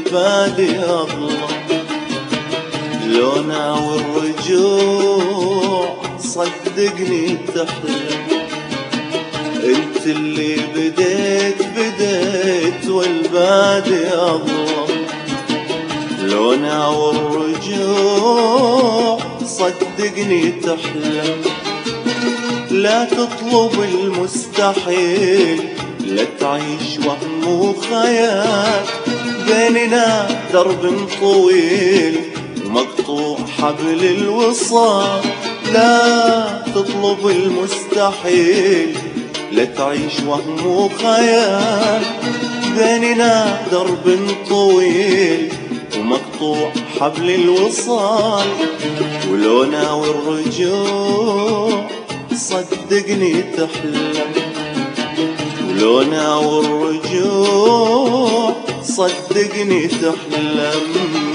والبادي أظلم. لو ناوي الرجوع صدقني تحلم. انت اللي بديت والبادي أظلم. لو ناوي الرجوع صدقني تحلم. لا تطلب المستحيل، لا تعيش وهم وخيال. بيننا درب طويل ومقطوع حبل الوصال. لا تطلب المستحيل، لا تعيش وهم وخيال. بيننا درب طويل ومقطوع حبل الوصال. ولو ناوي الرجوع صدقني تحلم. ولو ناوي الرجوع صدقني تحلم.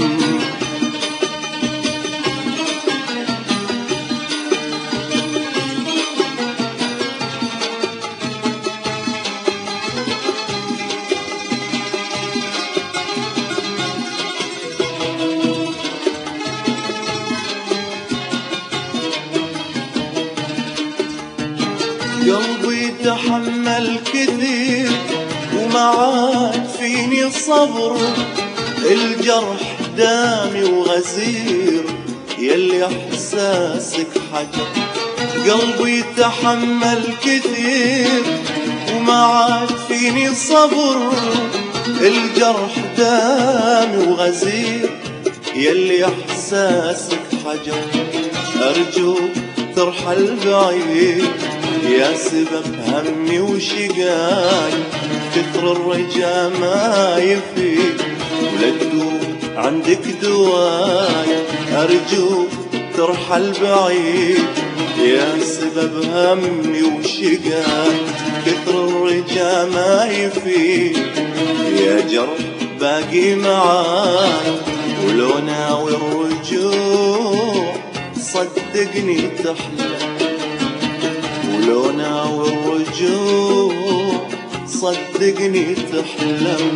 قلبي تحمل كثير وما عاد فيني صبر. الجرح دامي وغزير يلي احساسك حجر. قلبي تحمل كثير وما عاد فيني صبر. الجرح دامي وغزير يلي احساسك حجر. ارجوك ترحل بعيد يا سبب همي وشقاي. كثر الرجا ما يفيد ولا تدوم عندك دواي. أرجوك ترحل بعيد يا سبب همي وشقاي. كثر الرجا ما يفيد يا جرح باقي معاي. ولو ناوي الرجوع صدقني تحلم. ولو ناوي الرجوع صدقني تحلم.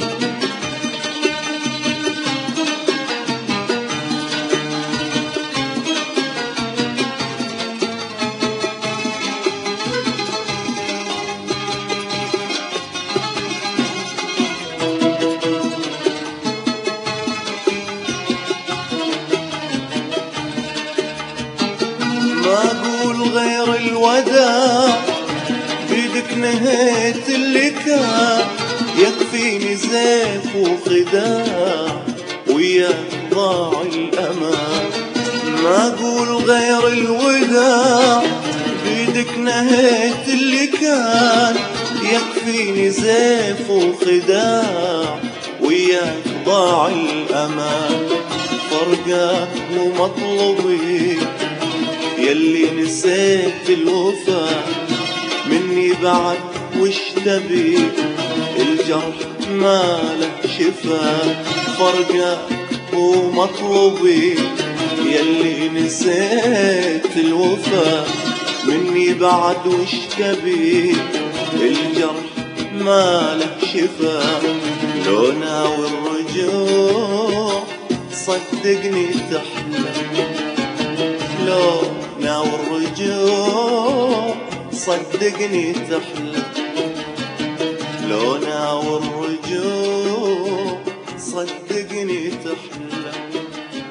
ما أقول غير الوداع بيدك نهيت اللي كان. يكفيني زيف وخداع وياك ضاع الأمان. ما أقول غير الوداع بيدك نهيت اللي كان. يكفيني زيف وخداع وياك ضاع الأمان. فرقاك مو مطلوبي يلي نسيت الوفا. مني بعد وش تبي الجرح ما له شفا. فرقك ومطلوبي يلي نسيت الوفا. مني بعد وش تبي الجرح ما له شفا. لو ناوي الرجوع صدقني تحلم. لو ناوي الرجوع صدقني تحلم. لو ناوي الرجوع صدقني تحلم.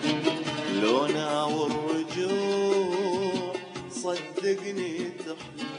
لو ناوي الرجوع صدقني تحلم.